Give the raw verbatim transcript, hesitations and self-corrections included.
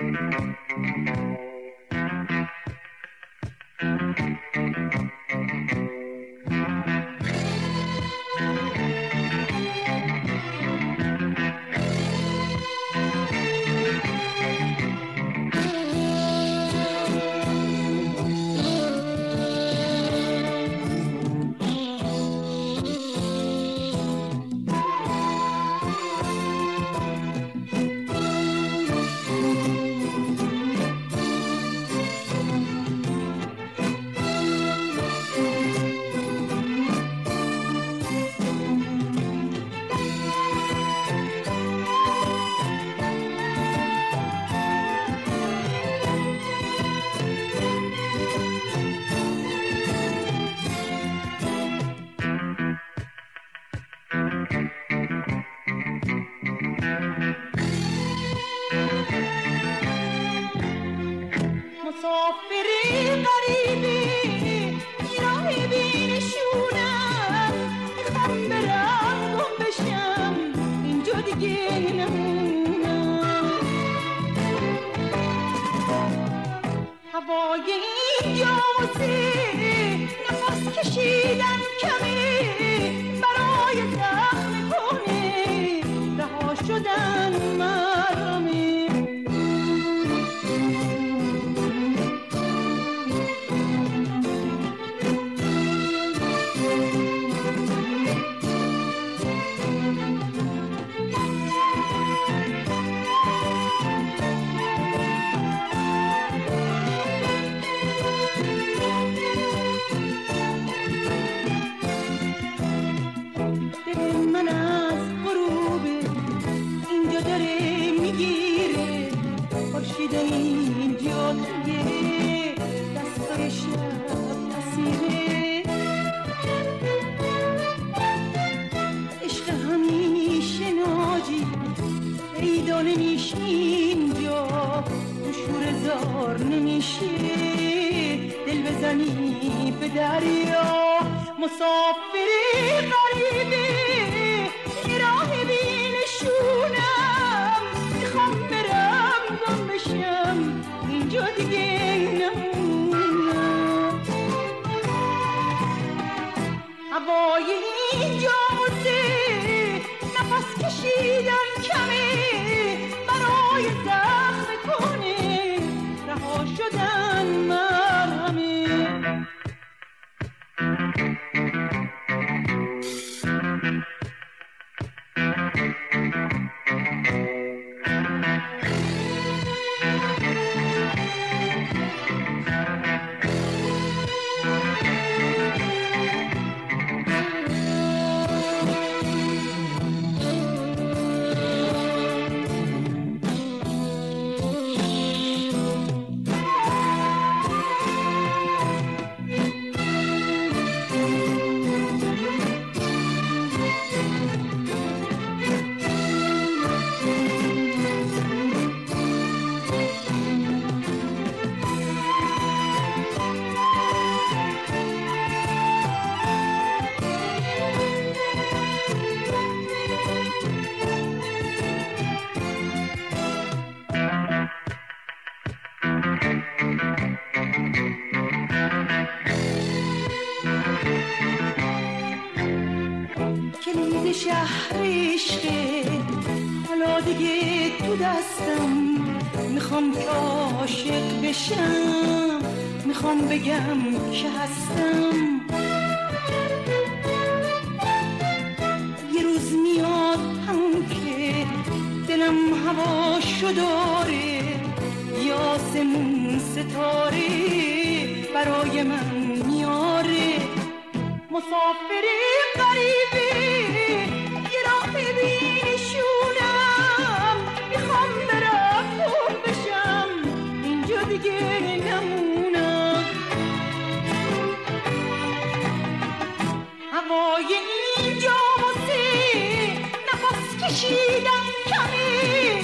مسافری غریبی راه بینشونم، میخوام برم گم بشم اینجا دیگه نمونم. هوای اینجا واسه نفس کشیدن کمی، برای زخم کنه رها شدن مرمی. اینجا توی دستای شب اسیره، عشق همیشه ناجی پیدا نمیشه اینجا، تو شور زار نمیشه دل بزنی به دریا. مسافری غریبی راه بینشونم، میخوام برم گم بشم اینجا دیگه نمونم. هوای اینجا واسه نفس کشیدن کمه، برای زخم کنه رها شدن مرهمه. کلید شهر عشقه حالا دیگه تو دستم، میخوام که عاشق بشم، میخوام بگم که هستم. یه روز میاد همون که دلم هواشو داره، یه آسمون ستاره برای من میاره. مسافری غریبی یه راه بینشونم، میخوام برم گم بشم اینجا دیگه نمونم. هوای اینجا واسه نفس کشیدن کمی،